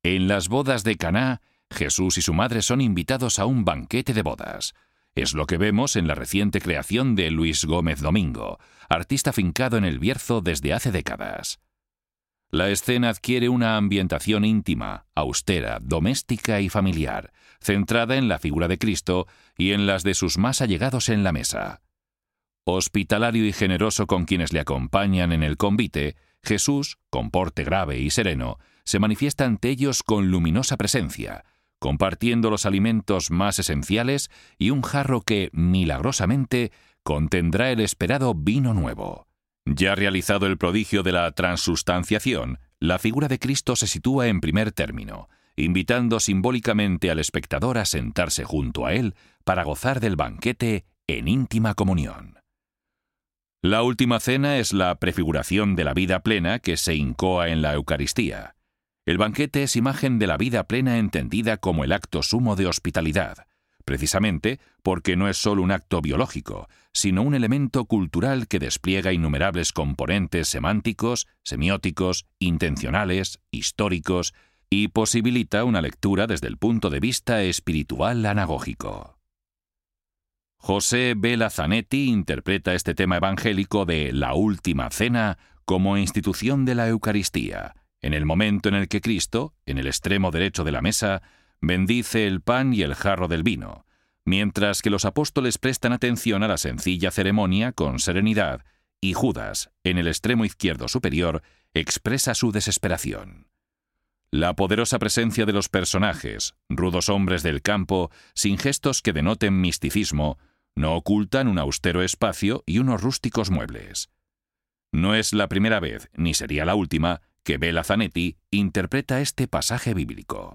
En las bodas de Caná, Jesús y su madre son invitados a un banquete de bodas. Es lo que vemos en la reciente creación de Luis Gómez Domingo, artista afincado en El Bierzo desde hace décadas. La escena adquiere una ambientación íntima, austera, doméstica y familiar, centrada en la figura de Cristo y en las de sus más allegados en la mesa. Hospitalario y generoso con quienes le acompañan en el convite, Jesús, con porte grave y sereno, se manifiesta ante ellos con luminosa presencia, compartiendo los alimentos más esenciales y un jarro que, milagrosamente, contendrá el esperado vino nuevo. Ya realizado el prodigio de la transustanciación, la figura de Cristo se sitúa en primer término, invitando simbólicamente al espectador a sentarse junto a él para gozar del banquete en íntima comunión. La última cena es la prefiguración de la vida plena que se incoa en la Eucaristía. El banquete es imagen de la vida plena entendida como el acto sumo de hospitalidad, precisamente porque no es solo un acto biológico, sino un elemento cultural que despliega innumerables componentes semánticos, semióticos, intencionales, históricos, y posibilita una lectura desde el punto de vista espiritual anagógico. José Vela Zanetti interpreta este tema evangélico de la Última Cena como institución de la Eucaristía, en el momento en el que Cristo, en el extremo derecho de la mesa, bendice el pan y el jarro del vino, mientras que los apóstoles prestan atención a la sencilla ceremonia con serenidad, y Judas, en el extremo izquierdo superior, expresa su desesperación. La poderosa presencia de los personajes, rudos hombres del campo, sin gestos que denoten misticismo, no ocultan un austero espacio y unos rústicos muebles. No es la primera vez, ni sería la última, que Vela Zanetti interpreta este pasaje bíblico.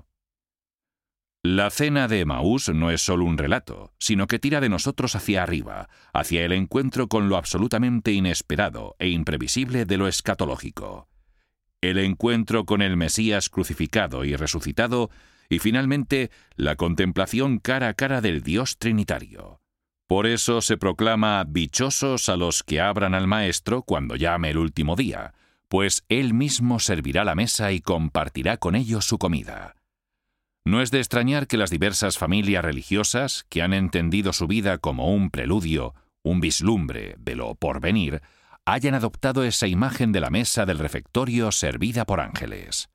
La cena de Emaús no es solo un relato, sino que tira de nosotros hacia arriba, hacia el encuentro con lo absolutamente inesperado e imprevisible de lo escatológico. El encuentro con el Mesías crucificado y resucitado, y finalmente la contemplación cara a cara del Dios Trinitario. Por eso se proclama dichosos a los que abran al Maestro cuando llame el último día, pues Él mismo servirá la mesa y compartirá con ellos su comida. No es de extrañar que las diversas familias religiosas, que han entendido su vida como un preludio, un vislumbre de lo porvenir, hayan adoptado esa imagen de la mesa del refectorio servida por ángeles.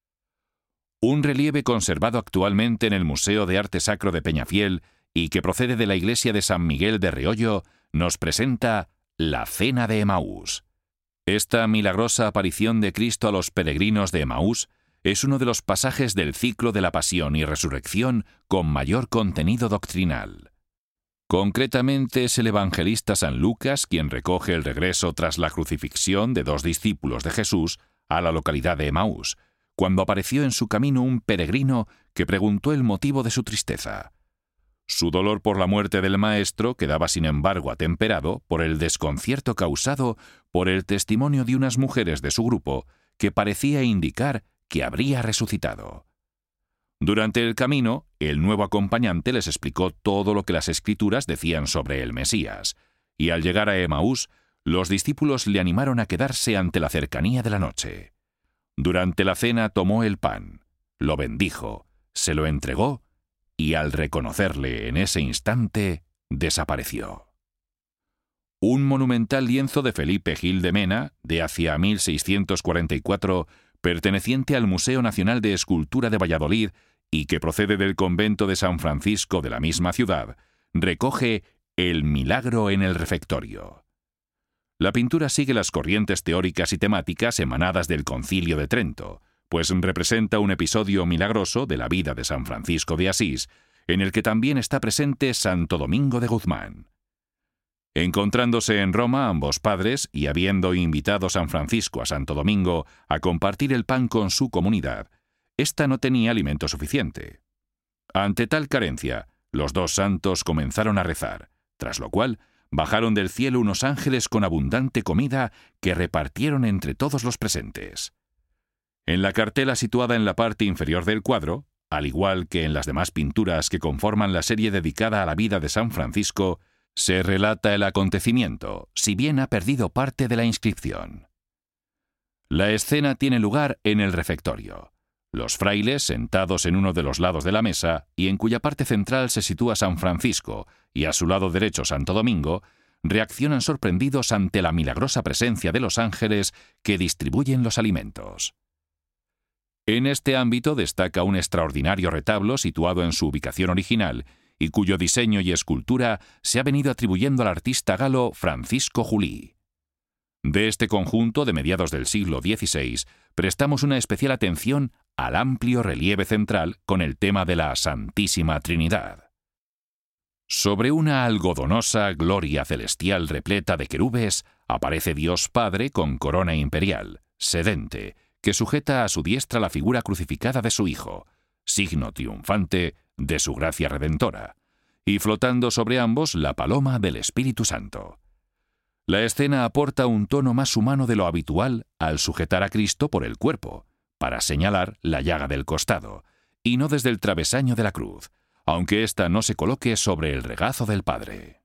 Un relieve conservado actualmente en el Museo de Arte Sacro de Peñafiel y que procede de la iglesia de San Miguel de Reollo, nos presenta la Cena de Emaús. Esta milagrosa aparición de Cristo a los peregrinos de Emaús es uno de los pasajes del ciclo de la Pasión y Resurrección con mayor contenido doctrinal. Concretamente es el evangelista San Lucas quien recoge el regreso tras la crucifixión de dos discípulos de Jesús a la localidad de Emaús, cuando apareció en su camino un peregrino que preguntó el motivo de su tristeza. Su dolor por la muerte del Maestro quedaba sin embargo atemperado por el desconcierto causado por el testimonio de unas mujeres de su grupo que parecía indicar que habría resucitado. Durante el camino, el nuevo acompañante les explicó todo lo que las Escrituras decían sobre el Mesías, y al llegar a Emaús, los discípulos le animaron a quedarse ante la cercanía de la noche. Durante la cena tomó el pan, lo bendijo, se lo entregó, y al reconocerle en ese instante, desapareció. Un monumental lienzo de Felipe Gil de Mena, de hacia 1644, perteneciente al Museo Nacional de Escultura de Valladolid y que procede del convento de San Francisco de la misma ciudad, recoge el milagro en el refectorio. La pintura sigue las corrientes teóricas y temáticas emanadas del Concilio de Trento, pues representa un episodio milagroso de la vida de San Francisco de Asís, en el que también está presente Santo Domingo de Guzmán. Encontrándose en Roma ambos padres y habiendo invitado San Francisco a Santo Domingo a compartir el pan con su comunidad, ésta no tenía alimento suficiente. Ante tal carencia, los dos santos comenzaron a rezar, tras lo cual bajaron del cielo unos ángeles con abundante comida que repartieron entre todos los presentes. En la cartela situada en la parte inferior del cuadro, al igual que en las demás pinturas que conforman la serie dedicada a la vida de San Francisco, se relata el acontecimiento, si bien ha perdido parte de la inscripción. La escena tiene lugar en el refectorio. Los frailes, sentados en uno de los lados de la mesa, y en cuya parte central se sitúa San Francisco y a su lado derecho Santo Domingo, reaccionan sorprendidos ante la milagrosa presencia de los ángeles que distribuyen los alimentos. En este ámbito destaca un extraordinario retablo situado en su ubicación original y cuyo diseño y escultura se ha venido atribuyendo al artista galo Francisco Julí. De este conjunto de mediados del siglo XVI prestamos una especial atención al amplio relieve central con el tema de la Santísima Trinidad. Sobre una algodonosa gloria celestial repleta de querubes aparece Dios Padre con corona imperial, sedente, que sujeta a su diestra la figura crucificada de su Hijo, signo triunfante de su gracia redentora, y flotando sobre ambos la paloma del Espíritu Santo. La escena aporta un tono más humano de lo habitual al sujetar a Cristo por el cuerpo, para señalar la llaga del costado, y no desde el travesaño de la cruz, aunque ésta no se coloque sobre el regazo del Padre.